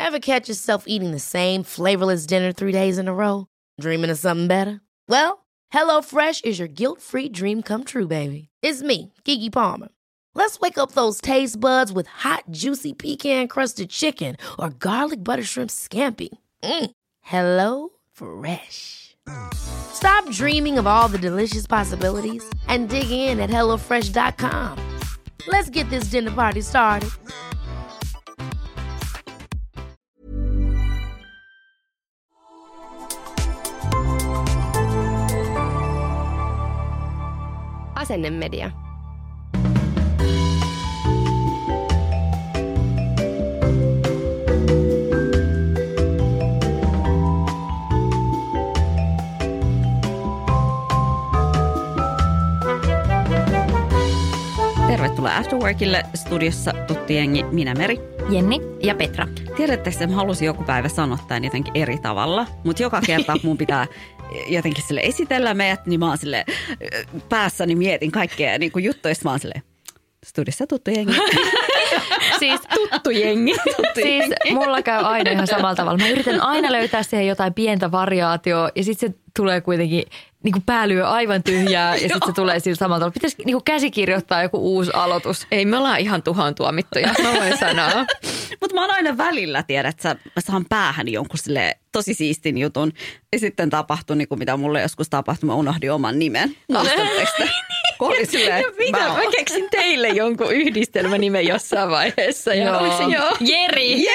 Ever catch yourself eating the same flavorless dinner 3 days in a row? Dreaming of something better? Well, HelloFresh is your guilt-free dream come true, baby. It's me, Keke Palmer. Let's wake up those taste buds with hot, juicy pecan-crusted chicken or garlic butter shrimp scampi. Hello Fresh. Stop dreaming of all the delicious possibilities and dig in at HelloFresh.com. Let's get this dinner party started. Asennemedia. Tervetuloa Afterworkille, studiossa tuttu jengi, minä Meri, Jenni ja Petra. Tiedättekö, että mä halusin joku päivä sanoa tämän jotenkin eri tavalla, mutta joka kerta mun pitää jotenkin sille esitellä meidät, niin mä oon sille päässäni mietin kaikkea niin kuin juttuja, mä oon sille studiossa tuttu jengi. Siis tuttu jengi. Siis mulla käy aina ihan samalla tavalla. Mä yritän aina löytää siihen jotain pientä variaatioa ja sitten se tulee kuitenkin niin kuin päälyö aivan tyhjää ja sitten se tulee sillä samalla tavalla. Pitäisi niin kuin käsikirjoittaa joku uusi aloitus. Ei, me ollaan ihan tuhaan tuomittuja, mä voin sanoa. Mutta mä oon aina välillä, tiedät sä, mä saan päähän jonkun silleen tosi siistin jutun. Ja sitten tapahtui, niin kuin mitä mulle joskus tapahtui, mä unohdin oman nimen. Mä keksin teille jonkun yhdistelmänimen jossain vaiheessa. Ja Joo. Jeri.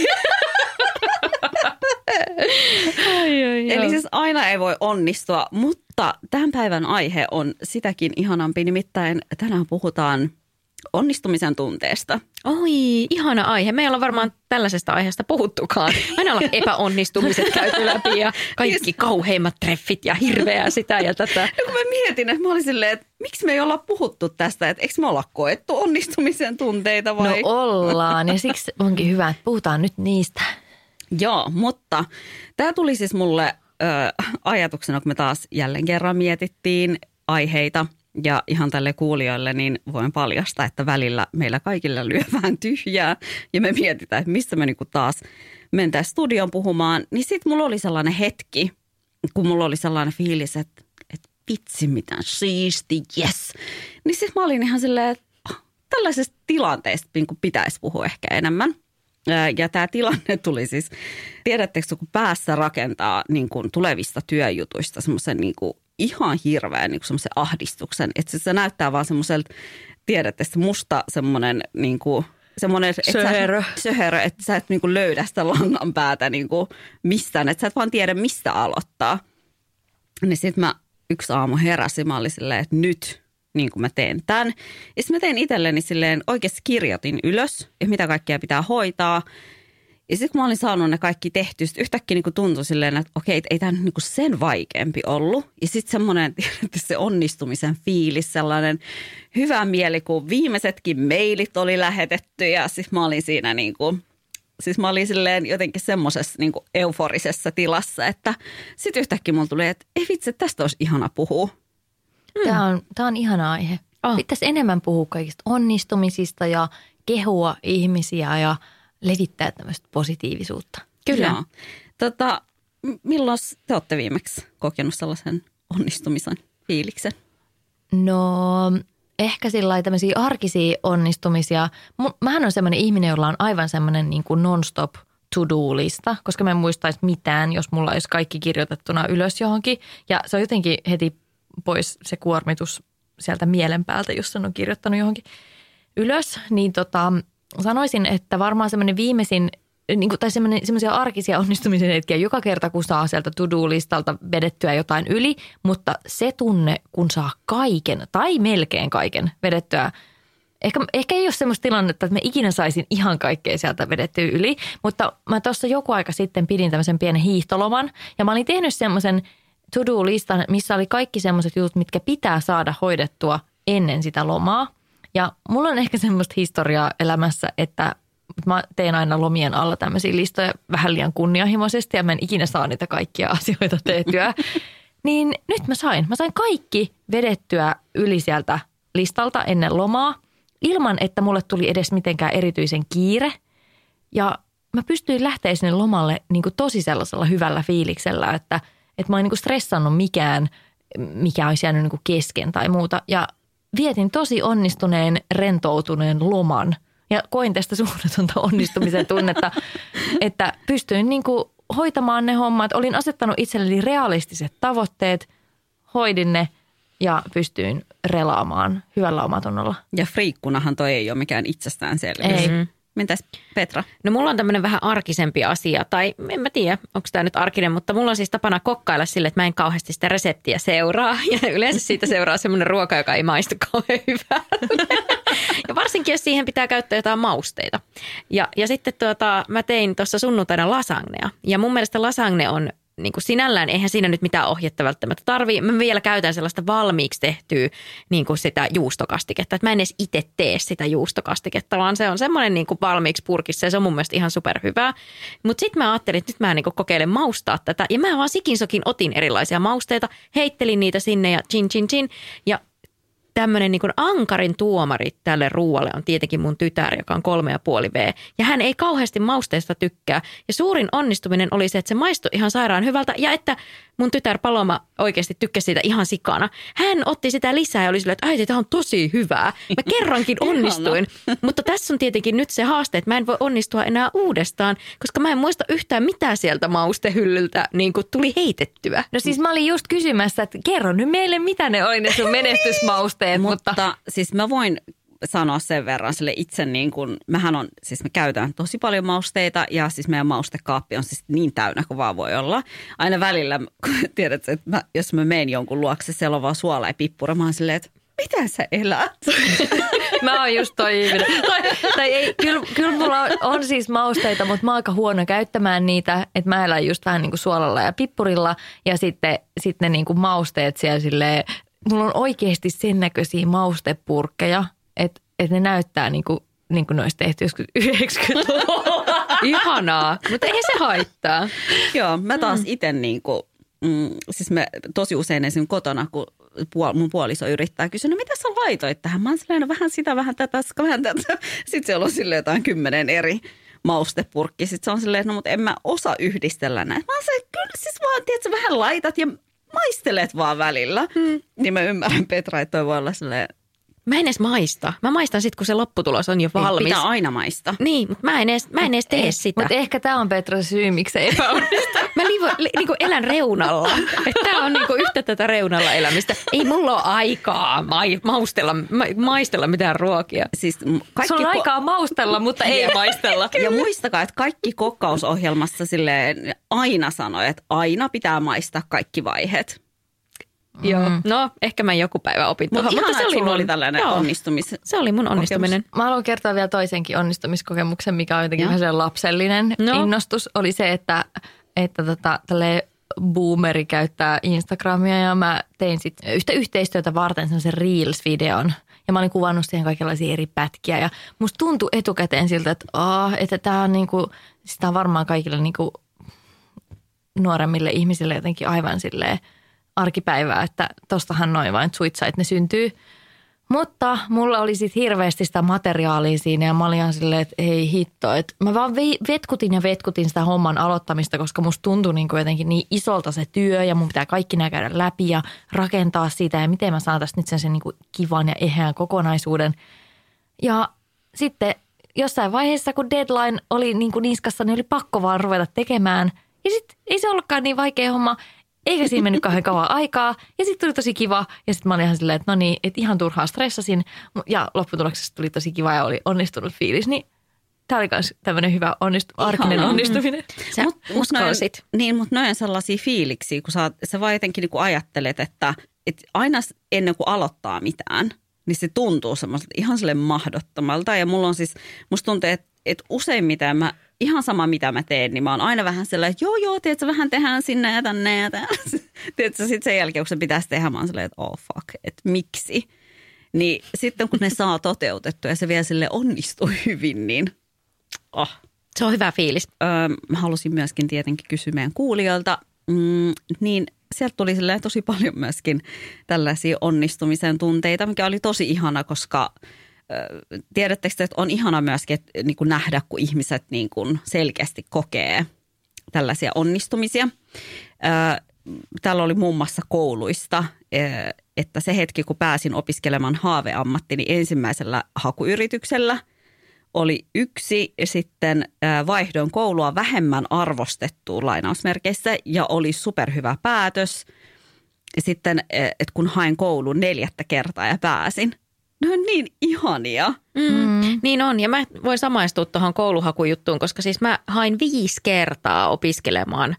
Eli siis aina ei voi onnistua, mutta tämän päivän aihe on sitäkin ihanampi. Nimittäin tänään puhutaan onnistumisen tunteesta. Oi, ihana aihe. Me ei olla varmaan tällaisesta aiheesta puhuttukaan. Aina ollaan epäonnistumiset käyty läpi ja kaikki kauheimmat treffit ja hirveää sitä ja tätä. No kun mä mietin, että mä olin silleen, että miksi me ei olla puhuttu tästä, että eikö me olla koettu onnistumisen tunteita vai? No ollaan ja siksi onkin hyvä, että puhutaan nyt niistä. Joo, mutta tämä tuli siis mulle ajatuksena, kun me taas jälleen kerran mietittiin aiheita. Ja ihan tälle kuulijoille niin voin paljastaa, että välillä meillä kaikilla lyö vähän tyhjää ja me mietitään, että missä me niinku taas mentäisiin studioon puhumaan. Niin sitten mulla oli sellainen hetki, kun mulla oli sellainen fiilis, että vitsi mitään siisti, yes. Niin sitten mä olin ihan silleen, että tällaisesta tilanteesta niin pitäisi puhua ehkä enemmän. Ja tämä tilanne tuli siis, tiedättekö, kun päässä rakentaa niin kuin tulevista työjutuista semmoisen niin kuin ihan hirveän niin kuin semmoisen ahdistuksen. Että se näyttää vaan semmoiselta, tiedätte, musta semmoinen niin kuin semmoinen söhörö, että sä et niin kuin löydä sitä langan päätä niin kuin mistään. Että sä et vaan tiedä, mistä aloittaa. Niin sitten mä yksi aamu heräsin, mä olin silleen, että nyt niin kuin mä teen tämän. Ja sitten mä tein itselleni silleen, oikeasti kirjoitin ylös, että mitä kaikkea pitää hoitaa. Ja sitten kun mä olin saanut ne kaikki tehty, sitten yhtäkkiä niin kuin tuntui silleen, että okei, ei tämä nyt niin kuin sen vaikeampi ollut. Ja sitten semmoinen, se onnistumisen fiilis, sellainen hyvä mieli, kun viimeisetkin mailit oli lähetetty. Ja sitten mä olin siinä niin kuin, siis mä olin silleen jotenkin semmoisessa niin kuin euforisessa tilassa, että sitten yhtäkkiä mulla tuli, että ei vitsi, tästä olisi ihana puhua. Tämä on ihana aihe. Pitäisi enemmän puhua kaikista onnistumisista ja kehua ihmisiä ja levittää tämmöistä positiivisuutta. Kyllä. Milloin te olette viimeksi kokenut sellaisen onnistumisen fiiliksen? No ehkä sillä tämmöisiä arkisia onnistumisia. Mähän on semmoinen ihminen, jolla on aivan semmoinen niin kuin non-stop to-do-lista, koska mä en muistaisi mitään, jos mulla olisi kaikki kirjoitettuna ylös johonkin. Ja se on jotenkin heti pois se kuormitus sieltä mielen päältä, jos sen on kirjoittanut johonkin ylös. Niin sanoisin, että varmaan semmoinen viimeisin, tai semmoisia arkisia onnistumisen hetkiä joka kerta, kun saa sieltä to-do-listalta vedettyä jotain yli, mutta se tunne, kun saa kaiken tai melkein kaiken vedettyä, ehkä ei ole semmoista tilannetta, että mä ikinä saisin ihan kaikkea sieltä vedettyä yli, mutta mä tuossa joku aika sitten pidin tämmöisen pienen hiihtoloman ja mä olin tehnyt semmoisen to-do-listan, missä oli kaikki semmoiset jutut, mitkä pitää saada hoidettua ennen sitä lomaa. Ja mulla on ehkä semmoista historiaa elämässä, että mä teen aina lomien alla tämmöisiä listoja vähän liian kunnianhimoisesti ja mä en ikinä saa niitä kaikkia asioita tehtyä. Niin nyt mä sain kaikki vedettyä yli sieltä listalta ennen lomaa ilman, että mulle tuli edes mitenkään erityisen kiire. Ja mä pystyin lähteä sinne lomalle niin kuin tosi sellaisella hyvällä fiiliksellä, että mä en niin kuin stressannut mikä olisi jäänyt niin kuin kesken tai muuta. Ja vietin tosi onnistuneen, rentoutuneen loman ja koin tästä suunnatonta onnistumisen tunnetta, että pystyin niin kuin hoitamaan ne hommat. Olin asettanut itselleni realistiset tavoitteet, hoidin ne ja pystyin relaamaan hyvällä omatunnolla. Ja friikkunahan toi ei ole mikään itsestäänselvyys. Ei. Mitäs Petra? No mulla on tämmöinen vähän arkisempi asia, tai en mä tiedä, onko tämä nyt arkinen, mutta mulla on siis tapana kokkailla sille, että mä en kauheasti sitä reseptiä seuraa. Ja yleensä siitä seuraa semmoinen ruoka, joka ei maistu kauhean hyvälle. Ja varsinkin, jos siihen pitää käyttää jotain mausteita. Ja sitten mä tein tuossa sunnuntaina lasagnea. Ja mun mielestä lasagne on niin kuin sinällään, eihän siinä nyt mitään ohjetta välttämättä tarvii. Mä vielä käytän sellaista valmiiksi tehtyä niin kuin sitä juustokastiketta. Että mä en edes itse tee sitä juustokastiketta, vaan se on semmoinen niin kuin valmiiksi purkissa ja se on mun mielestä ihan superhyvää. Mutta sitten mä ajattelin, että nyt mä niin kuin kokeilen maustaa tätä. Ja mä vaan sikin otin erilaisia mausteita, heittelin niitä sinne ja chin. Ja tämmöinen niin kuin ankarin tuomari tälle ruualle on tietenkin mun tytär, joka on 3,5V. Ja hän ei kauheasti mausteista tykkää. Ja suurin onnistuminen oli se, että se maistui ihan sairaan hyvältä ja että mun tytär Paloma oikeasti tykkäsi siitä ihan sikana. Hän otti sitä lisää ja oli silleen, että äiti, tämä on tosi hyvää. Mä kerrankin onnistuin. Mutta tässä on tietenkin nyt se haaste, että mä en voi onnistua enää uudestaan, koska mä en muista yhtään mitä sieltä maustehyllyltä niin kuin tuli heitettyä. No siis mä olin just kysymässä, että kerro nyt meille, mitä ne oli ne sun menestysmausteet. Mutta siis mä voin sanoa sen verran sille itse niin kuin, me käytän tosi paljon mausteita ja siis meidän maustekaappi on siis niin täynnä kuin vaan voi olla. Aina välillä, tiedätkö, että jos mä menen jonkun luokse, siellä on vaan suola ja pippura, mä oon silleen, että miten sä elät? Mä oon just toi ihminen. Tai ei, kyllä mulla on siis mausteita, mutta mä oon aika huono käyttämään niitä, että mä elän just vähän niin kuin suolalla ja pippurilla ja sitten ne niin kuin mausteet siellä silleen, mulla on oikeasti sen näköisiä maustepurkkeja, että ne näyttää niin kuin ne olisi tehty joskus 90-luvulla. Ihanaa, mutta ei se haittaa. Joo, mä taas itse niin kuin, siis me tosi usein esimerkiksi kotona, kun mun puoliso yrittää kysyä, no mitä sä laitoit tähän? Mä oon silleen, vähän sitä, vähän tätä, vähän tätä. Sitten siellä on silleen jotain 10 eri maustepurkki. Sitten se on silleen, no mutta en mä osaa yhdistellä näitä. Mä oon silleen, kyllä siis vaan, tiedätkö, vähän laitat ja maistelet vaan välillä. Niin mä ymmärrän Petra, että toi voi olla silleen. Mä en edes maista. Mä maistan sitten, kun se lopputulos on jo valmis. Pitää aina maistaa. Niin, mutta mä en edes tee sitä. Mutta ehkä tämä on Petra syy, miksi se epäonnistuu. Mä niinku elän reunalla. Tämä on niinku yhtä tätä reunalla elämistä. Ei mulla ole aikaa maistella mitään ruokia. Siis sulla on aikaa maustella, mutta ei maistella. Ja muistakaa, että kaikki kokkausohjelmassa silleen aina sanoi, että aina pitää maistaa kaikki vaiheet. Joo, no ehkä mä joku päivä opin tuohon. Mutta se oli tällainen onnistumis. Se oli mun onnistuminen. Mä haluan kertoa vielä toisenkin onnistumiskokemuksen, mikä on jotenkin vähän sellainen lapsellinen innostus. Oli se, että tälleen boomeri käyttää Instagramia ja mä tein sitten yhtä yhteistyötä varten sellaisen Reels-videon. Ja mä olin kuvannut siihen kaikenlaisia eri pätkiä ja musta tuntui etukäteen siltä, että tää on niinku, sitä on varmaan kaikille niinku nuoremmille ihmisille jotenkin aivan silleen arkipäivää, että tostahan noin vain suitsait ne syntyy. Mutta mulla oli sitten hirveästi sitä materiaalia siinä ja mä olin ihan silleen, että ei hitto. Että mä vaan vetkutin sitä homman aloittamista, koska musta tuntui niin kuin jotenkin niin isolta se työ ja mun pitää kaikki nämä käydä läpi ja rakentaa sitä ja miten mä saan tästä nyt sen niin kuin kivan ja eheän kokonaisuuden. Ja sitten jossain vaiheessa, kun deadline oli niin kuin niskassa, niin oli pakko vaan ruveta tekemään. Ja sitten ei se ollutkaan niin vaikea homma. Eikä siinä mennyt kauhean kauan aikaa. Ja sitten tuli tosi kiva. Ja sitten mä olin ihan silleen, että no niin, että ihan turhaan stressasin. Ja lopputuloksessa tuli tosi kiva ja oli onnistunut fiilis. Niin tämä oli myös tämmöinen hyvä arkinen onnistuminen. Sä uskalsit. Mutta noin sellaisia fiiliksiä, kun sä vaan jotenkin niin kuin ajattelet, että aina ennen kuin aloittaa mitään, niin se tuntuu semmoiselta ihan silleen mahdottomalta. Ja mulla on siis, musta tuntuu, että useimmiten ihan sama mitä mä teen, niin mä oon aina vähän sellainen, että joo, tiedätkö, vähän tehdään sinne ja tänne ja tänne. Tiedätkö, sitten sen jälkeen, kun se pitäisi tehdä, mä oon sellainen, että oh fuck, että miksi? Niin sitten kun ne saa toteutettua ja se vielä sille onnistuu hyvin, niin se on hyvä fiilis. Mä halusin myöskin tietenkin kysyä meidän kuulijoilta, niin sieltä tuli tosi paljon myöskin tällaisia onnistumisen tunteita, mikä oli tosi ihana, koska tiedättekö, että on ihana myöskin niin kuin nähdä, kun ihmiset niin kuin selkeästi kokee tällaisia onnistumisia. Täällä oli muun muassa kouluista, että se hetki, kun pääsin opiskelemaan haaveammattini ensimmäisellä hakuyrityksellä, oli 1, sitten vaihdoin koulua vähemmän arvostettuun lainausmerkeissä ja oli superhyvä päätös. Sitten, että kun hain koulun 4. kertaa ja pääsin. Ne on niin ihania. Niin on, ja mä voin samaistua tuohon kouluhakujuttuun, koska siis mä hain 5 kertaa opiskelemaan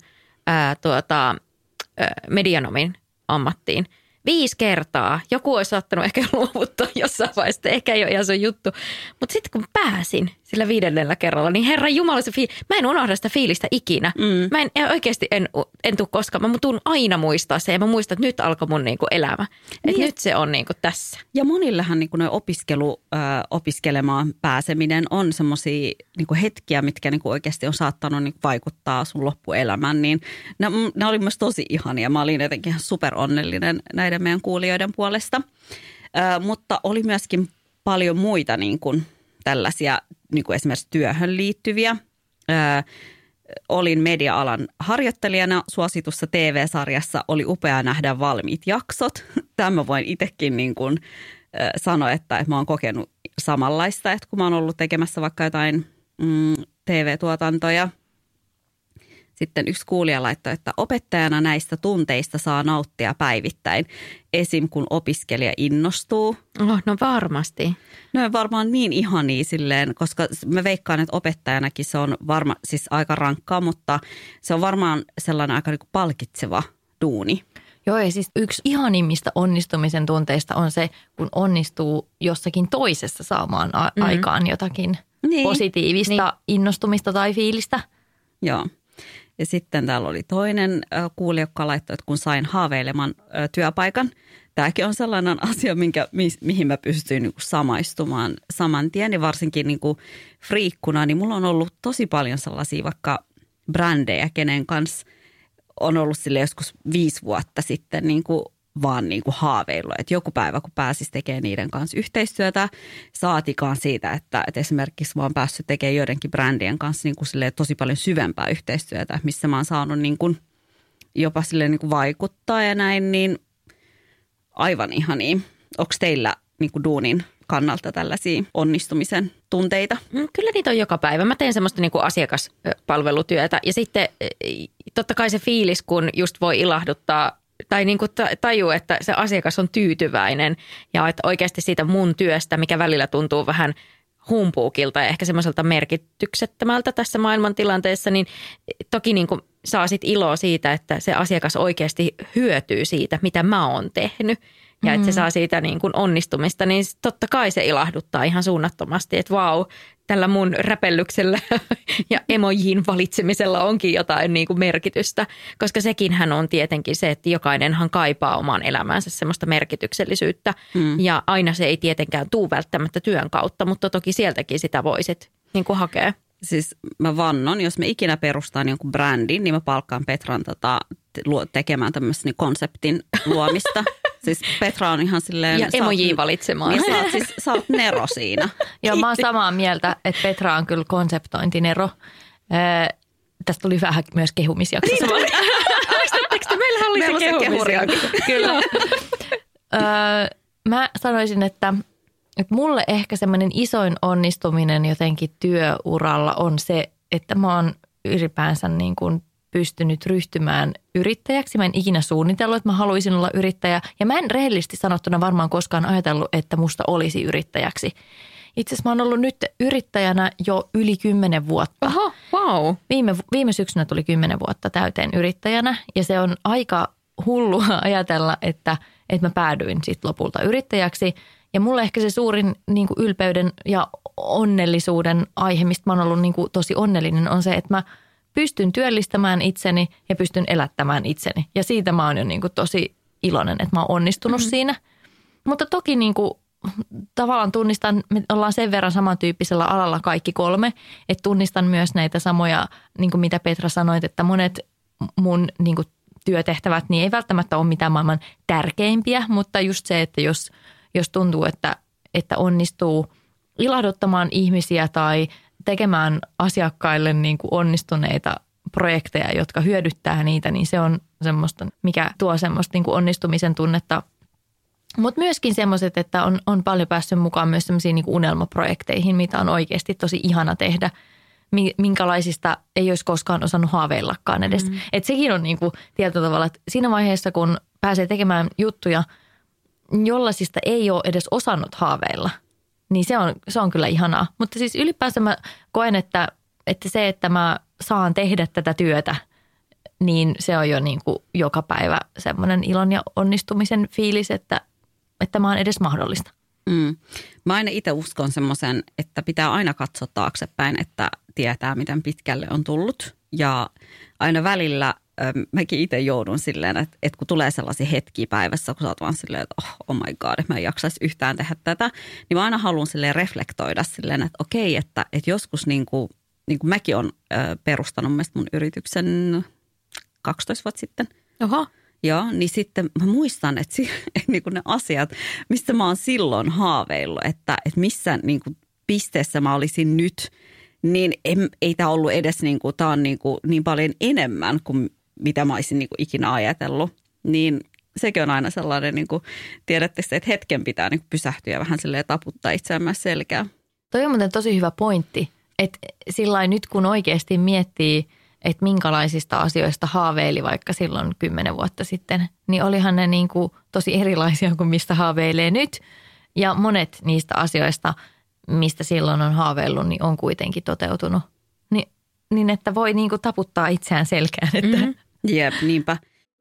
medianomin ammattiin. 5 kertaa. Joku olisi saattanut ehkä luovuttaa jossain vaiheessa, ehkä ei ole ihan se juttu. Mutta sitten kun pääsin sillä 5. kerralla, niin herran jumala se mä en unohda sitä fiilistä ikinä. Mä oikeasti en tule koskaan. Mä tuun aina muistaa se ja mä muistan, että nyt alkoi mun niinku elämä. Että nyt se on niinku tässä. Ja monillehan niinku opiskelemaan pääseminen on semmoisia niinku hetkiä, mitkä niinku oikeasti on saattanut niinku vaikuttaa sun loppuelämään. Niin ne oli myös tosi ihania. Mä olin jotenkin ihan superonnellinen näiden meidän kuulijoiden puolesta. Mutta oli myöskin paljon muita niin kuin tällaisia niin kuin esimerkiksi työhön liittyviä. Olin media-alan harjoittelijana suositussa TV-sarjassa. Oli upea nähdä valmiit jaksot. Tämä voin itsekin niin kuin sanoa, että mä oon kokenut samanlaista, että kun mä oon ollut tekemässä vaikka jotain TV-tuotantoja. Sitten yksi kuulija laittoi, että opettajana näistä tunteista saa nauttia päivittäin. Esim. Kun opiskelija innostuu. No varmasti. No on varmaan niin ihania silleen, koska mä veikkaan, että opettajanakin se on siis aika rankkaa, mutta se on varmaan sellainen aika niin kuin palkitseva duuni. Joo, ja siis yksi ihanimmista onnistumisen tunteista on se, kun onnistuu jossakin toisessa saamaan aikaan jotakin positiivista innostumista tai fiilistä. Joo. Ja sitten täällä oli toinen kuulija, joka laittoi, että kun sain haaveileman työpaikan. Tämäkin on sellainen asia, mihin mä pystyin niin kuin samaistumaan saman tien. Ja varsinkin niin kuin friikkuna, niin mulla on ollut tosi paljon sellaisia vaikka brändejä, kenen kanssa on ollut sille joskus 5 vuotta sitten niin kuin vaan niin kuin haaveillut. Että joku päivä, kun pääsisi tekemään niiden kanssa yhteistyötä, saatikaan siitä, että esimerkiksi mä oon päässyt tekemään joidenkin brändien kanssa niin kuin tosi paljon syvempää yhteistyötä, missä mä oon saanut niin kuin jopa niin kuin vaikuttaa ja näin, niin aivan ihania. Onko teillä niin kuin duunin kannalta tällaisia onnistumisen tunteita? Kyllä niitä on joka päivä. Mä teen semmoista niin kuin asiakaspalvelutyötä ja sitten totta kai se fiilis, kun just voi ilahduttaa tai niin kuin tajuu, että se asiakas on tyytyväinen ja että oikeasti siitä mun työstä, mikä välillä tuntuu vähän humpuukilta ja ehkä semmoiselta merkityksettömältä tässä maailmantilanteessa, niin toki niin kuin saa sit iloa siitä, että se asiakas oikeasti hyötyy siitä, mitä mä oon tehnyt. Ja että se saa siitä niin kuin onnistumista, niin totta kai se ilahduttaa ihan suunnattomasti, että vau, tällä mun räpellyksellä ja emojin valitsemisella onkin jotain niin kuin merkitystä. Koska sekinhän on tietenkin se, että jokainenhan kaipaa omaan elämäänsä semmoista merkityksellisyyttä. Ja aina se ei tietenkään tule välttämättä työn kautta, mutta toki sieltäkin sitä voisit niin kuin hakea. Siis mä vannon, jos me ikinä perustaan jonkun brändin, niin mä palkkaan Petran tekemään tämmöisen konseptin luomista. Siis Petra on ihan silleen... Ja emojia valitsemaan. Niin sä oot Nero siinä. Joo, mä oon samaa mieltä, että Petra on kyllä konseptointinero. Tästä tuli vähän myös kehumisjaksossa. Muistatteko, meillähän oli se kehumisjakso. Kyllä. Mä sanoisin, että mulle ehkä semmoinen isoin onnistuminen jotenkin työuralla on se, että mä oon ylipäänsä niin kuin pystynyt ryhtymään yrittäjäksi. Mä en ikinä suunnitellut, että mä haluaisin olla yrittäjä. Ja mä en rehellisesti sanottuna varmaan koskaan ajatellut, että musta olisi yrittäjäksi. Itse asiassa mä oon ollut nyt yrittäjänä jo yli 10 vuotta. Oho, wow. Viime syksynä tuli 10 vuotta täyteen yrittäjänä. Ja se on aika hullua ajatella, että mä päädyin sitten lopulta yrittäjäksi. Ja mulle ehkä se suurin niin kuin ylpeyden ja onnellisuuden aihe, mistä mä oon ollut niin kuin tosi onnellinen, on se, että mä pystyn työllistämään itseni ja pystyn elättämään itseni. Ja siitä mä oon jo niin kuin tosi iloinen, että mä oon onnistunut siinä. Mutta toki niin kuin tavallaan tunnistan, me ollaan sen verran samantyyppisellä alalla kaikki 3, että tunnistan myös näitä samoja, niin kuin mitä Petra sanoit, että monet mun niin kuin työtehtävät niin ei välttämättä ole mitään maailman tärkeimpiä, mutta just se, että jos tuntuu, että että onnistuu ilahduttamaan ihmisiä tai tekemään asiakkaille niin kuin onnistuneita projekteja, jotka hyödyttää niitä, niin se on semmoista, mikä tuo semmoista niin kuin onnistumisen tunnetta. Mutta myöskin semmoiset, että on paljon päässyt mukaan myös semmoisiin niin kuin unelmaprojekteihin, mitä on oikeasti tosi ihana tehdä, minkälaisista ei olisi koskaan osannut haaveillakaan edes. Että sekin on niin kuin tietyllä tavalla, että siinä vaiheessa, kun pääsee tekemään juttuja, jollaisista ei ole edes osannut haaveilla, niin se on kyllä ihanaa. Mutta siis ylipäänsä mä koen, että se, että mä saan tehdä tätä työtä, niin se on jo niin kuin joka päivä semmoinen ilon ja onnistumisen fiilis, että mä oon edes mahdollista. Mä aina itse uskon semmoisen, että pitää aina katsoa taaksepäin, että tietää, miten pitkälle on tullut. Ja aina välillä mäkin itse joudun silleen, että kun tulee sellaisia hetkiä päivässä, kun sä oot vaan silleen, että oh my god, mä en jaksaisi yhtään tehdä tätä, niin mä aina haluan silleen reflektoida silleen, että okei, että joskus niin kuin mäkin olen perustanut mun yrityksen 12 vuotta sitten. Oho. Joo, niin sitten mä muistan, että niin kuin ne asiat, mistä mä oon silloin haaveillut, että missä niin kuin pisteessä mä olisin nyt, niin ei tämä ollut edes tämä on niin paljon enemmän kuin mitä mä olisin niin kuin ikinä ajatellut. Niin sekin on aina sellainen, niin kuin, tiedätte se, että hetken pitää niin kuin pysähtyä ja vähän silleen taputtaa itseään myös selkää. Toi on muuten tosi hyvä pointti, että sillain nyt kun oikeasti miettii, että minkälaisista asioista haaveili vaikka silloin 10 vuotta sitten, niin olihan ne niin kuin tosi erilaisia kuin mistä haaveilee nyt. Ja monet niistä asioista, mistä silloin on haaveillut, niin on kuitenkin toteutunut. Niin että voi niin kuin taputtaa itseään selkään. Että. Jep, niinpä.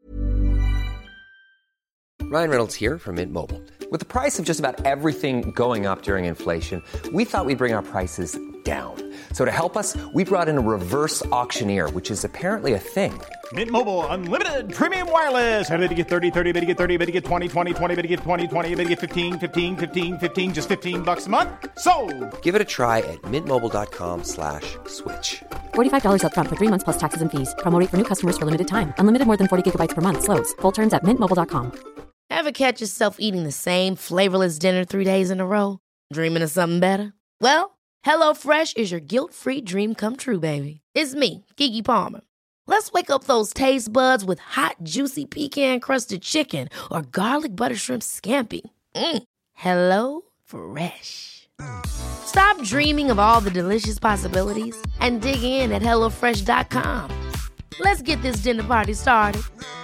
Ryan Reynolds here from Mint Mobile. With the price of just about everything going up during inflation, we thought we'd bring our prices down. So to help us, we brought in a reverse auctioneer, which is apparently a thing. Mint Mobile Unlimited Premium Wireless. How to get 30, 30, bit to get 30, bit to get 20, 20, 20, bit to get 20, 20, bit to get 15, 15, 15, 15, just $15 a month? Sold! Give it a try at mintmobile.com/switch. $45 up front for 3 months plus taxes and fees. Promo rate for new customers for limited time. Unlimited more than 40 gigabytes per month. Slows full terms at mintmobile.com. Ever catch yourself eating the same flavorless dinner 3 days in a row? Dreaming of something better? Well, HelloFresh is your guilt-free dream come true, baby. It's me, Keke Palmer. Let's wake up those taste buds with hot, juicy pecan-crusted chicken or garlic butter shrimp scampi. Hello Fresh. Stop dreaming of all the delicious possibilities and dig in at HelloFresh.com. Let's get this dinner party started.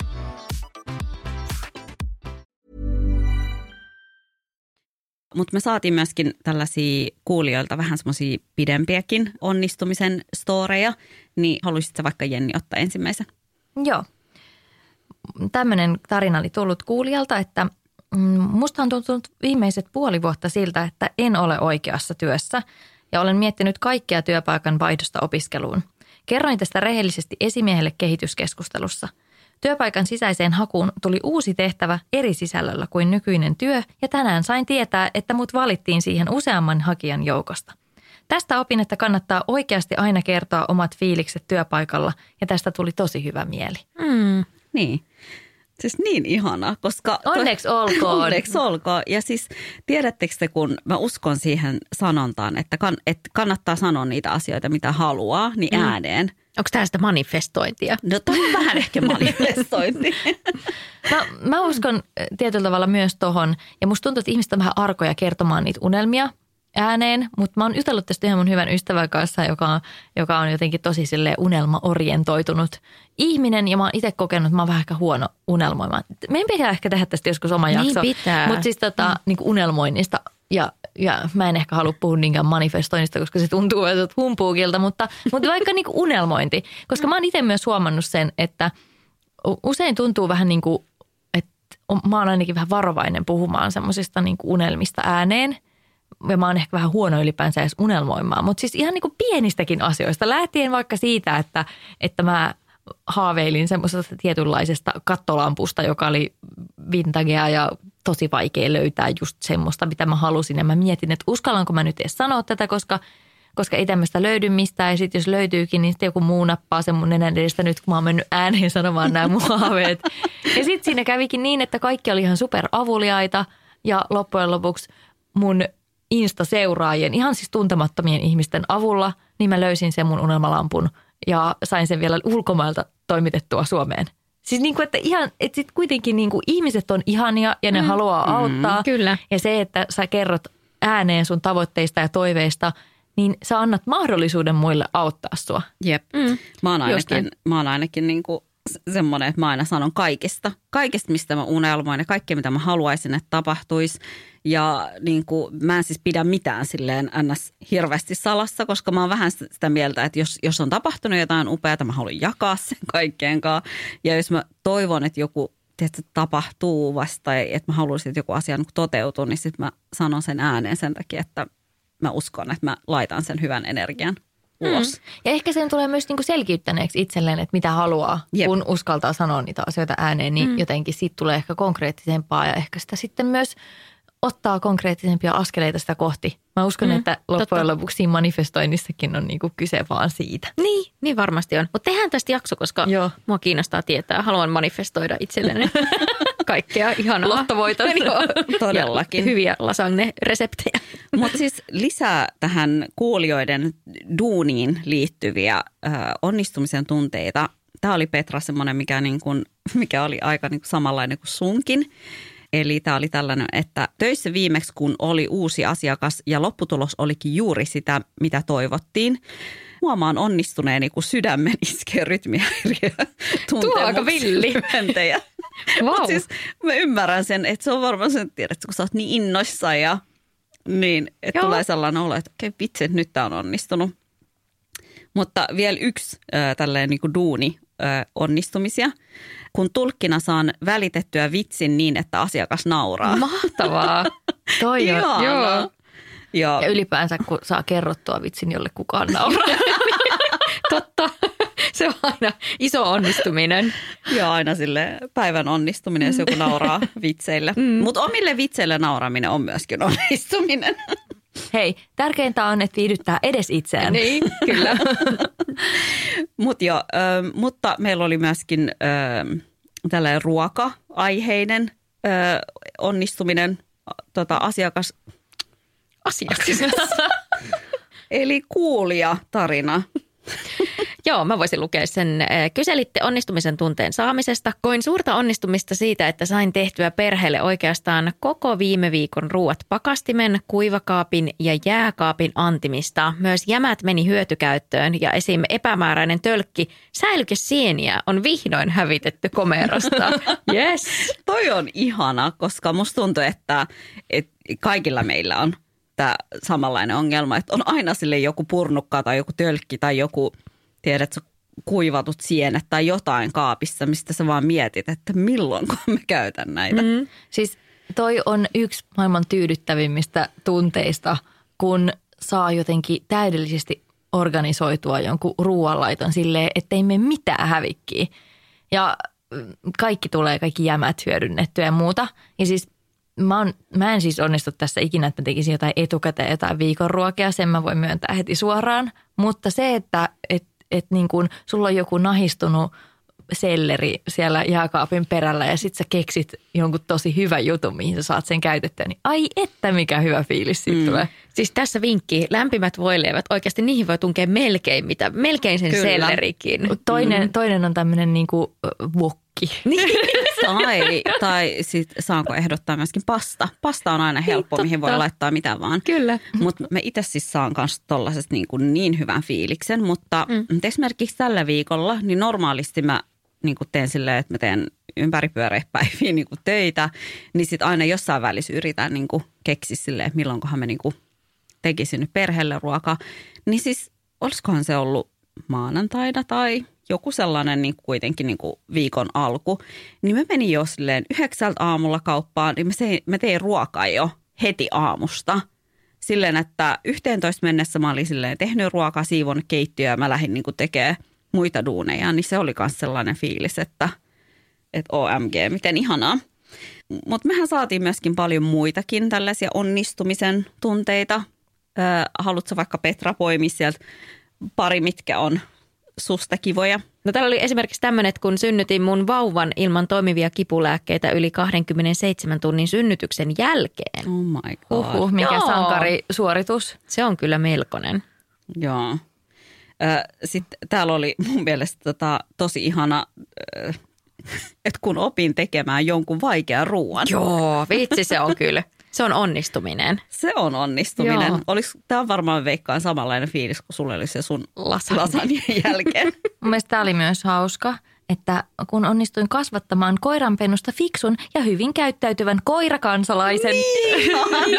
Mutta me saatiin myöskin tällaisia kuulijoilta vähän semmoisia pidempiäkin onnistumisen storeja, niin haluaisitko vaikka Jenni ottaa ensimmäisen? Joo. Tämmöinen tarina oli tullut kuulijalta, että musta on tuntunut viimeiset puoli vuotta siltä, että en ole oikeassa työssä ja olen miettinyt kaikkea työpaikan vaihdosta opiskeluun. Kerroin tästä rehellisesti esimiehelle kehityskeskustelussa. Työpaikan sisäiseen hakuun tuli uusi tehtävä eri sisällöllä kuin nykyinen työ ja tänään sain tietää, että mut valittiin siihen useamman hakijan joukosta. Tästä opin, että kannattaa oikeasti aina kertoa omat fiilikset työpaikalla ja tästä tuli tosi hyvä mieli. Niin. Siis niin ihanaa, koska... Onneksi olkoon. Onneksi olkoon. Ja siis tiedättekö te, kun mä uskon siihen sanontaan, että kannattaa sanoa niitä asioita, mitä haluaa, niin ääneen. Onko tämä sitä manifestointia? No tämä on vähän ehkä manifestointi. Mä uskon tietyllä tavalla myös tohon. Ja musta tuntuu, että ihmiset on vähän arkoja kertomaan niitä unelmia ääneen. Mutta mä oon jutellut tästä ihan mun hyvän ystävän kanssa, joka on jotenkin tosi unelma-orientoitunut ihminen. Ja mä oon itse kokenut, että mä oon vähän ehkä huono unelmoimaan. Meidän pitää ehkä tehdä tästä joskus oma jakso. Niin pitää. Mutta siis niin kuin unelmoinnista. Ja mä en ehkä halua puhua niinkään manifestoinnista, koska se tuntuu vähän humpuukilta, mutta vaikka niin kuin unelmointi. Koska mä oon itse myös huomannut sen, että usein tuntuu vähän niin kuin, että mä oon ainakin vähän varovainen puhumaan semmoisista niin kuin unelmista ääneen. Ja mä oon ehkä vähän huono ylipäänsä edes unelmoimaan. Mutta siis ihan niin kuin pienistäkin asioista, lähtien vaikka siitä, että mä haaveilin semmoisesta tietynlaisesta kattolampusta, joka oli vintagea ja tosi vaikea löytää just semmoista, mitä mä halusin. Ja mä mietin, että uskallanko mä nyt edes sanoa tätä, koska ei tämmöistä löydy mistään. Ja sitten jos löytyykin, niin sitten joku muu nappaa sen mun nenän edestä nyt, kun mä oon mennyt ääneen sanomaan nämä mun haaveet. Ja sitten siinä kävikin niin, että kaikki oli ihan super avuliaita. Ja loppujen lopuksi mun Insta-seuraajien, ihan siis tuntemattomien ihmisten avulla, niin mä löysin sen mun unelmalampun ja sain sen vielä ulkomailta toimitettua Suomeen. Siis niin kuin, että ihan, että sit kuitenkin niin kuin ihmiset on ihania ja ne haluaa auttaa. Kyllä. Ja se, että sä kerrot ääneen sun tavoitteista ja toiveista, niin sä annat mahdollisuuden muille auttaa sua. Jep. Mä oon ainakin niin kuin semmoinen, että mä aina sanon kaikesta, mistä mä unelmoin ja kaikkea, mitä mä haluaisin, että tapahtuisi. Ja niin kuin, mä en siis pidä mitään silleen ns. Hirveästi salassa, koska mä oon vähän sitä mieltä, että jos on tapahtunut jotain upeaa, mä haluan jakaa sen kaikkeen kanssa. Ja jos mä toivon, että joku tapahtuu vasta, että mä haluaisin, että joku asia toteutuu, niin sitten mä sanon sen ääneen sen takia, että mä uskon, että mä laitan sen hyvän energian ulos. Ja ehkä sen tulee myös niinku selkiyttäneeksi itselleen, että mitä haluaa, kun uskaltaa sanoa niitä asioita ääneen, niin jotenkin siitä tulee ehkä konkreettisempaa ja ehkä sitä sitten myös ottaa konkreettisempia askeleita sitä kohti. Mä uskon, että loppujen lopuksi siinä manifestoinnissakin on niinku kyse vaan siitä. Niin varmasti on. Mutta tehdään tästä jakso, koska mua kiinnostaa tietää. Haluan manifestoida itselleni kaikkea ihanaa. Lottovoitot. Todellakin. Hyviä lasagne-reseptejä. Mutta siis lisää tähän kuulijoiden duuniin liittyviä onnistumisen tunteita. Tämä oli Petra semmoinen, mikä oli aika niin kuin samanlainen kuin sunkin. Eli tämä oli tällainen, että töissä viimeksi kun oli uusi asiakas ja lopputulos olikin juuri sitä, mitä toivottiin. Huomaan onnistuneeni, kun sydämen iskee rytmihäiriö. Tuo on aika villi. Wow. Siis mä ymmärrän sen, että se on varmaan sen, että kun sä oot niin innoissa ja niin, että tulee sellainen olo, että okei, vitsi, että nyt tää on onnistunut. Mutta vielä yksi tällainen niin kuin duuni onnistumisia. Kun tulkkina saan välitettyä vitsin niin, että asiakas nauraa. Mahtavaa. Toi on, joo. Ja ylipäänsä, kun saa kerrottua vitsin, jolle kukaan nauraa. Totta. Se on aina iso onnistuminen. Joo, aina sille päivän onnistuminen, jos joku nauraa vitseille. Mutta omille vitseille nauraminen on myöskin onnistuminen. Hei, tärkeintä on, että viihdyttää edes itseään. Niin, kyllä. Mutta meillä oli myöskin tällainen ruoka-aiheinen onnistuminen asiakas. Eli kuulijatarina. Joo, mä voisin lukea sen. Kyselitte onnistumisen tunteen saamisesta. Koin suurta onnistumista siitä, että sain tehtyä perheelle oikeastaan koko viime viikon ruuat pakastimen, kuivakaapin ja jääkaapin antimista. Myös jämät meni hyötykäyttöön ja esim. Epämääräinen tölkki säilykesieniä on vihdoin hävitetty komerosta. Yes. Toi on ihana, koska musta tuntuu, että kaikilla meillä on tämä samanlainen ongelma, että on aina sille joku purnukka tai joku tölkki tai joku, tiedätkö, kuivatut sienet tai jotain kaapissa, mistä sä vaan mietit, että milloinko mä käytän näitä. Siis toi on yksi maailman tyydyttävimmistä tunteista, kun saa jotenkin täydellisesti organisoitua jonkun ruoanlaiton silleen, ettei mene mitään hävikkiä. Ja kaikki jämät hyödynnettyä ja muuta. Ja siis mä en siis onnistu tässä ikinä, että mä tekisin jotain etukäteen, jotain viikonruokia, sen mä voin myöntää heti suoraan. Mutta se, että niin kun sulla on joku nahistunut selleri siellä jääkaapin perällä ja sit sä keksit jonkun tosi hyvän jutun, mihin sä saat sen käytettyä, niin ai että mikä hyvä fiilis siitä tulee. Siis tässä vinkki, lämpimät voileivät, oikeasti niihin voi tunkea melkein sen sellerikin. Toinen on tämmöinen niinku wokki. Tai sitten saanko ehdottaa myöskin pasta. Pasta on aina helppo, mihin voi laittaa mitä vaan. Kyllä. Mutta mä itse siis saan myös tollaisesta niin hyvän fiiliksen. Mutta esimerkiksi tällä viikolla, niin normaalisti mä teen silleen, että mä teen ympäripyöreitä päiviä töitä. Niin sitten aina jossain välissä yritän keksiä silleen, että milloinkohan mä tekisin nyt perheelle ruokaa. Niin siis olisikohan se ollut maanantaina tai joku sellainen kuitenkin viikon alku, niin mä menin jo silleen 9 aamulla kauppaan, niin mä tein ruokaa jo heti aamusta. Silleen, että 11 mennessä mä olin silleen tehnyt ruokaa, siivon keittiöä ja mä lähdin tekemään muita duuneja, niin se oli myös sellainen fiilis, että OMG, miten ihanaa. Mutta mehän saatiin myöskin paljon muitakin tällaisia onnistumisen tunteita. Haluatko vaikka Petra poimia sieltä pari, mitkä on susta kivoja? No täällä oli esimerkiksi tämmöinen, että kun synnytin mun vauvan ilman toimivia kipulääkkeitä yli 27 tunnin synnytyksen jälkeen. Oh my god. Mikä sankarisuoritus. Se on kyllä melkoinen. Joo. Sitten täällä oli mun mielestä tosi ihana, että kun opin tekemään jonkun vaikean ruoan. Joo, vitsi se on kyllä. Se on onnistuminen. Se on onnistuminen. Joo. Tämä on varmaan veikkaan samanlainen fiilis, kun sulle oli se sun lasanien jälkeen. Mun mielestä tämä oli myös hauska, että kun onnistuin kasvattamaan koiranpennusta fiksun ja hyvin käyttäytyvän koirakansalaisen. Niin.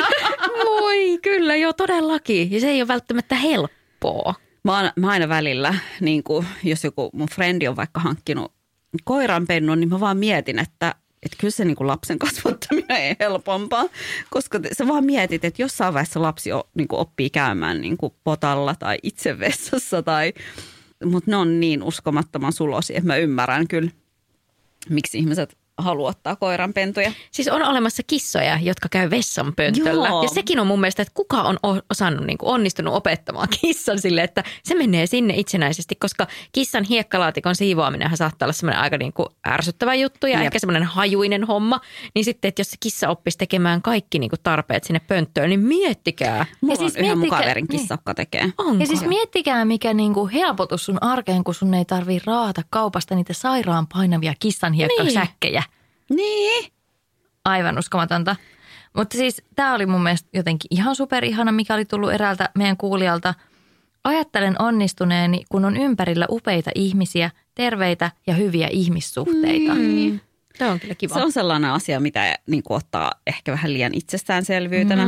Voi, kyllä jo todellakin. Ja se ei ole välttämättä helppoa. Mä aina välillä, niin kuin, jos joku mun frendi on vaikka hankkinut koiranpennun, niin mä vaan mietin, että kyllä se niin kuin lapsen kasvattaminen ei helpompaa, koska sä vaan mietit, että jossain vaiheessa lapsi niin kuin oppii käymään niin kuin potalla tai itse vessassa, mutta ne on niin uskomattoman sulosia, että mä ymmärrän kyllä, miksi ihmiset haluaa ottaa koiranpentuja. Siis on olemassa kissoja, jotka käy vessanpöntöllä. Joo. Ja sekin on mun mielestä, että kuka on osannut, niin kuin onnistunut opettamaan kissan sille, että se menee sinne itsenäisesti, koska kissan hiekkalaatikon siivoaminenhan saattaa olla semmoinen aika niin kuin ärsyttävä juttu ja ehkä semmoinen hajuinen homma. Niin sitten, että jos se kissa oppisi tekemään kaikki niin kuin tarpeet sinne pönttöön, niin miettikää. Mulla siis on yhden mukaverin kissa, joka tekee. Onko? Ja siis miettikää, mikä niinku helpotus sun arkeen, kun sun ei tarvii raata kaupasta niitä sairaan painavia kissanhiekkasäkkejä. Niin. Aivan uskomatonta. Mutta siis tämä oli mun mielestä jotenkin ihan superihana, mikä oli tullut eräältä meidän kuulijalta. Ajattelen onnistuneeni, kun on ympärillä upeita ihmisiä, terveitä ja hyviä ihmissuhteita. Se on kyllä kiva. Se on sellainen asia, mitä niin kuin ottaa ehkä vähän liian itsestäänselvyytenä.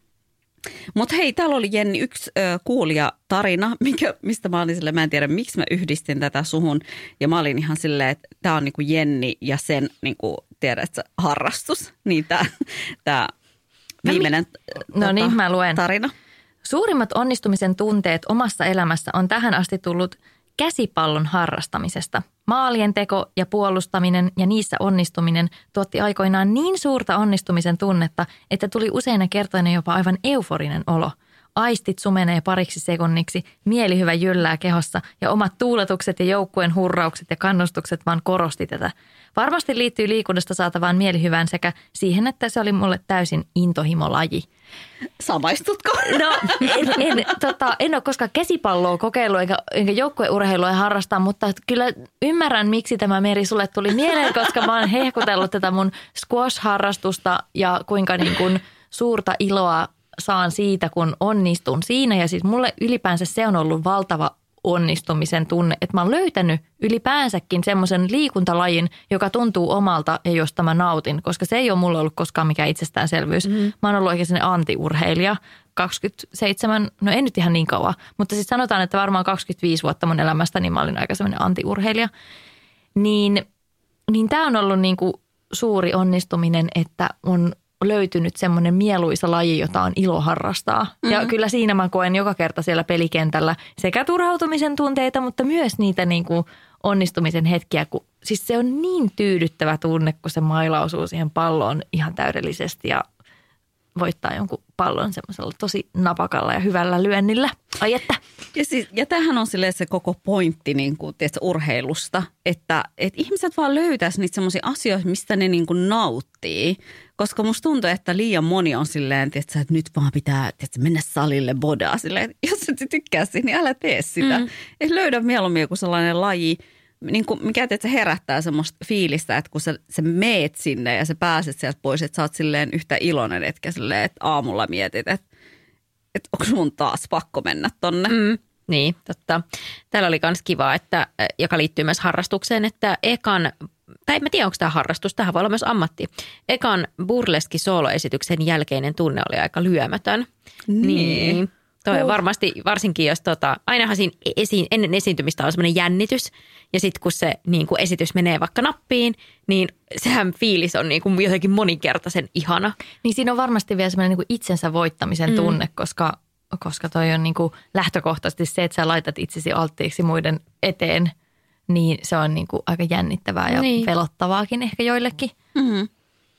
Mutta hei, täällä oli Jenni yksi kuulijatarina, mistä mä olin silleen, mä en tiedä miksi mä yhdistin tätä suhun. Ja mä olin ihan silleen, että tää on niinku Jenni ja sen niinku, tiedätkö, harrastus. Niin tää viimeinen mä luen. tarina. Suurimmat onnistumisen tunteet omassa elämässä on tähän asti tullut käsipallon harrastamisesta. Maalien teko ja puolustaminen ja niissä onnistuminen tuotti aikoinaan niin suurta onnistumisen tunnetta, että tuli useina kertoina jopa aivan euforinen olo. Aistit sumenee pariksi sekunniksi, mielihyvä jyllää kehossa ja omat tuuletukset ja joukkueen hurraukset ja kannustukset vaan korosti tätä. Varmasti liittyy liikunnasta saatavaan mielihyvään sekä siihen, että se oli mulle täysin intohimolaji. Samaistutko? No en ole koskaan käsipalloa kokeillut enkä joukkueurheilua harrastaa, mutta kyllä ymmärrän, miksi tämä Meri sulle tuli mieleen, koska mä oon hehkutellut tätä mun squash-harrastusta ja kuinka niin kuin suurta iloa saan siitä, kun onnistun siinä. Ja siis mulle ylipäänsä se on ollut valtava onnistumisen tunne, että mä oon löytänyt ylipäänsäkin semmoisen liikuntalajin, joka tuntuu omalta ja josta mä nautin, koska se ei ole mulle ollut koskaan mikään itsestäänselvyys. Mä oon ollut oikein sellainen anti-urheilija. 27, no ei nyt ihan niin kauan, mutta siis sanotaan, että varmaan 25 vuotta mun elämästä, niin mä olin aika semmoinen anti-urheilija. Niin tää on ollut niin kuin suuri onnistuminen, että on löytynyt semmoinen mieluisa laji, jota on ilo harrastaa. Ja kyllä siinä mä koen joka kerta siellä pelikentällä sekä turhautumisen tunteita, mutta myös niitä niin kuin onnistumisen hetkiä. Siis se on niin tyydyttävä tunne, kun se maila osuu siihen palloon ihan täydellisesti ja voittaa jonkun pallon semmoisella tosi napakalla ja hyvällä lyönnillä. Ai että. Ja tämähän on silleen se koko pointti niin kuin, tiedätkö, urheilusta, että ihmiset vaan löytäisi niitä semmoisia asioita, mistä ne niin kuin nauttii. Koska musta tuntuu, että liian moni on silleen, tiedätkö, että nyt vaan pitää mennä salille bodaa. Silleen, että jos et tykkää siitä, niin älä tee sitä. Et löydä mieluummin joku sellainen laji, niin kuin, mikä tiedätkö, herättää semmoista fiilistä, että kun sä meet sinne ja sä pääset sieltä pois, että sä oot silleen yhtä iloinen, etkä silleen, että aamulla mietit, että onko mun taas pakko mennä tonne. Niin, totta. Täällä oli myös kiva, että, joka liittyy myös harrastukseen, että tai en tiedä, onko tämä harrastus, tähän voi olla myös ammatti. Ekan burleski-sooloesityksen jälkeinen tunne oli aika lyömätön. Niin. Toi varmasti, varsinkin jos ainahan siinä ennen esiintymistä on semmoinen jännitys. Ja sitten kun se niin kun esitys menee vaikka nappiin, niin sehän fiilis on niin kuin jotenkin moninkertaisen ihana. Niin siinä on varmasti vielä semmoinen niin kuin itsensä voittamisen tunne, koska toi on niin kuin lähtökohtaisesti se, että sä laitat itsesi alttiiksi muiden eteen, niin se on niin kuin aika jännittävää ja pelottavaakin ehkä joillekin.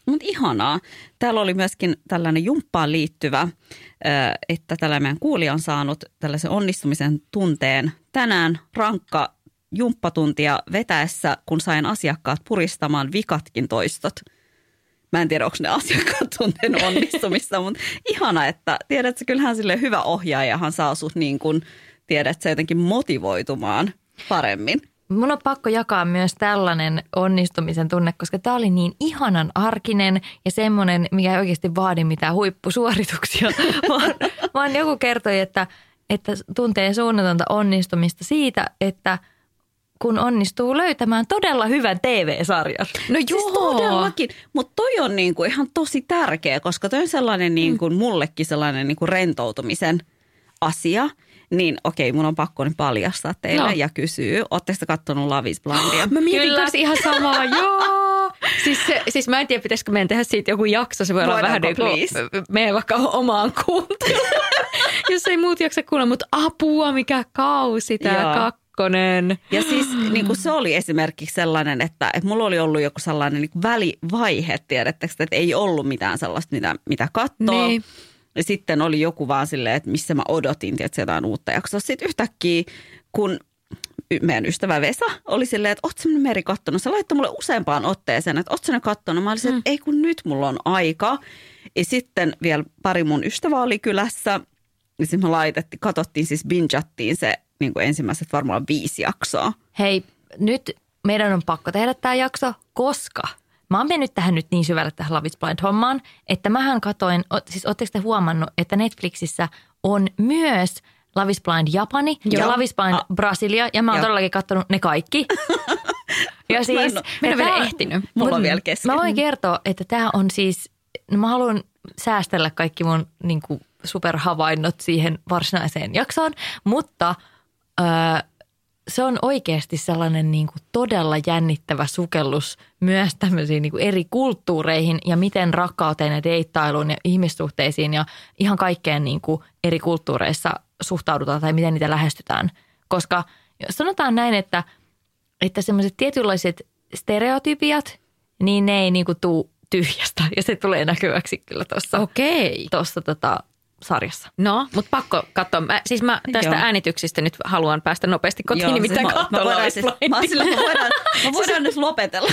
Mutta ihanaa. Täällä oli myöskin tällainen jumppaan liittyvä, että tällainen meidän kuulija on saanut tällaisen onnistumisen tunteen tänään rankka jumppatuntia vetäessä, kun sain asiakkaat puristamaan vikatkin toistot. Mä en tiedä, onko ne asiakkaat tunteen onnistumista, mutta ihana, että tiedätkö, kyllähän sille hyvä ohjaajahan saa sut niin kuin, tiedätkö, jotenkin motivoitumaan paremmin. Mun on pakko jakaa myös tällainen onnistumisen tunne, koska tämä oli niin ihanan arkinen ja semmoinen, mikä ei oikeasti vaadi mitään huippusuorituksia, vaan joku kertoi, että tuntee suunnatonta onnistumista siitä, että kun onnistuu löytämään todella hyvän TV-sarjan. No joo. Siis todellakin, mutta toi on niinku ihan tosi tärkeä, koska toi on sellainen niinku mullekin sellainen niinku rentoutumisen asia. Niin okei, mun on pakko nyt paljastaa teille ja kysyä. Ootteko te kattonut Love is Blindia? Mä mietin kanssa ihan samaa, joo. Siis mä en tiedä, pitäisikö meidän tehdä siitä joku jakso. Se voi olla vähän niin kuin meidän vaikka omaan kuunteluun. Jos ei muut jaksa kuulla, mutta apua, mikä kausi tää kakkonen. Ja siis niin kuin se oli esimerkiksi sellainen, että mulla oli ollut joku sellainen niin kuin välivaihe, tiedättekö, että ei ollut mitään sellaista, mitä katsoa. Niin. Ja sitten oli joku vaan silleen, että missä mä odotin, tietysti jotain uutta jaksoa. Sitten yhtäkkiä, kun meidän ystävä Vesa oli silleen, että ootko sä Meri kattonut? Se laittoi mulle useampaan otteeseen, että ootko sä ne kattonut? Mä olisin, että ei kun nyt mulla on aika. Ja sitten vielä pari mun ystävää oli kylässä. Ja sitten me katsottiin siis bingeattiin se niin kuin ensimmäiset varmaan 5 jaksoa. Hei, nyt meidän on pakko tehdä tämä jakso, koska mä oon mennyt tähän nyt niin syvälle tähän Love is Blind-hommaan, että mähän katoin, siis ootteko te huomannut, että Netflixissä on myös Love is Blind Japani ja Love is Blind Brasilia, ja mä oon todellakin katsonut ne kaikki. Ja siis, mä en vielä ehtinyt. Mulla on vielä kesken. Mä voin kertoa, että tää on siis, mä haluan säästellä kaikki mun niin kuin superhavainnot siihen varsinaiseen jaksoon, mutta se on oikeasti sellainen niin kuin todella jännittävä sukellus myös tämmöisiin niin kuin eri kulttuureihin ja miten rakkauteen ja deittailuun ja ihmissuhteisiin ja ihan kaikkeen niin kuin eri kulttuureissa suhtaudutaan tai miten niitä lähestytään. Koska sanotaan näin, että semmoiset tietynlaiset stereotypiat, niin ne ei niin kuin tule tyhjästä ja se tulee näkyväksi kyllä tuossa sarjassa. No, mutta pakko katsoa. Mä tästä äänityksistä nyt haluan päästä nopeasti kotiin, nimittäin katsoa Mä voidaan nyt lopetella.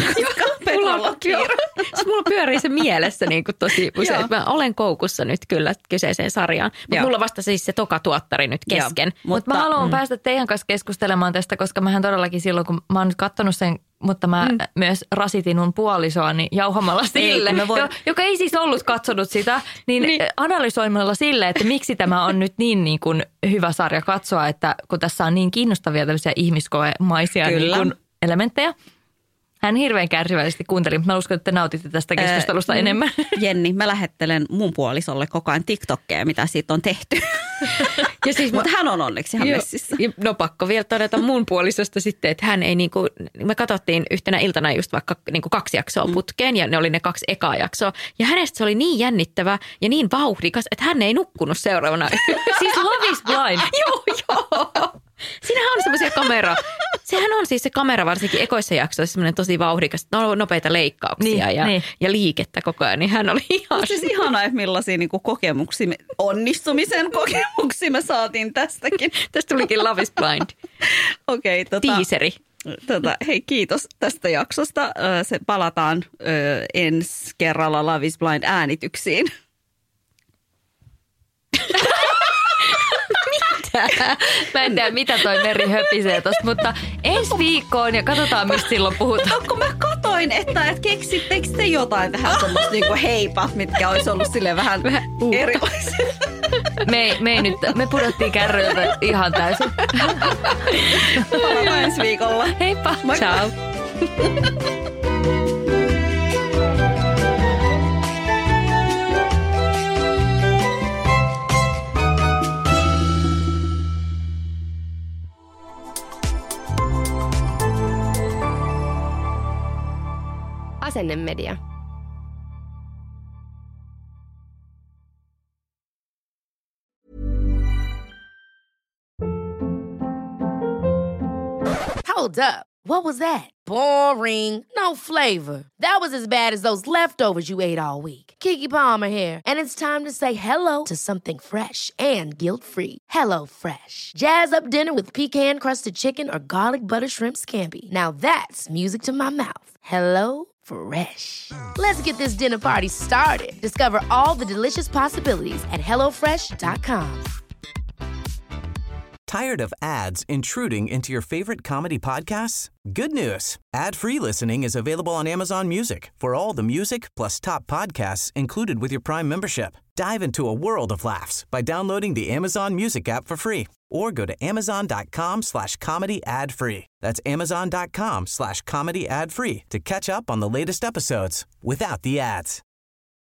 Mulla pyörii se mielessä niin kuin tosi usein, että mä olen koukussa nyt kyllä kyseiseen sarjaan. Mutta mulla vasta siis se toka tuottari nyt kesken. Mutta mä haluan päästä teidän kanssa keskustelemaan tästä, koska mähän todellakin silloin, kun mä oon nyt katsonut sen, mutta mä myös rasitin mun puolisoani jauhamalla sille, joka ei siis ollut katsonut sitä, niin analysoimalla sille, että miksi tämä on nyt niin kuin hyvä sarja katsoa, että kun tässä on niin kiinnostavia tämmöisiä ihmiskoemaisia niin kuin elementtejä. Hän hirveän kärsivällisesti kuunteli, mutta mä uskon, että te nautitte tästä keskustelusta enemmän. Jenni, mä lähettelen mun puolisolle koko ajan TikTokkeja, mitä siitä on tehty. Siis, mutta hän on onneksi ihan messissä. No pakko vielä todeta mun puolisosta sitten, että hän ei niinku, me katsottiin yhtenä iltana just vaikka niinku 2 jaksoa putkeen ja ne oli ne 2 ekaa jaksoa. Ja hänestä se oli niin jännittävä ja niin vauhdikas, että hän ei nukkunut seuraavana. Siis Love is Blind. Joo. Siinähän on semmoisia sehän on siis se kamera varsinkin ekoissa jaksoissa semmoinen tosi vauhdikas, nopeita leikkauksia ja liikettä koko ajan, niin hän oli ihan... Siis ihanaa, että millaisia niinku kokemuksia, onnistumisen kokemuksia me saatiin tästäkin. Tästä tulikin Love is Blind. Okei, tiiseri. Hei, kiitos tästä jaksosta. Se palataan ensi kerralla Love is Blind äänityksiin. Mä en tiedä, mitä toi Meri höpisee tossa, mutta ensi viikkoon ja katsotaan, mistä silloin puhutaan. Kun mä katoin, että keksittekö te jotain tähän semmoista niinku heipat, mitkä olisi ollut silleen vähän erilaiset. Me pudottiin kärryiltä ihan täysin. Palataan ensi viikolla. Heippa. Ciao. Asennemedia. Hold up. What was that? Boring. No flavor. That was as bad as those leftovers you ate all week. Keke Palmer here, and it's time to say hello to something fresh and guilt-free. Hello Fresh. Jazz up dinner with pecan-crusted chicken or garlic butter shrimp scampi. Now that's music to my mouth. Hello Fresh. Let's get this dinner party started. Discover all the delicious possibilities at hellofresh.com. Tired of ads intruding into your favorite comedy podcasts? Good news. Ad-free listening is available on Amazon Music for all the music plus top podcasts included with your Prime membership. Dive into a world of laughs by downloading the Amazon Music app for free or go to amazon.com/comedy ad-free. That's amazon.com/comedy ad-free to catch up on the latest episodes without the ads.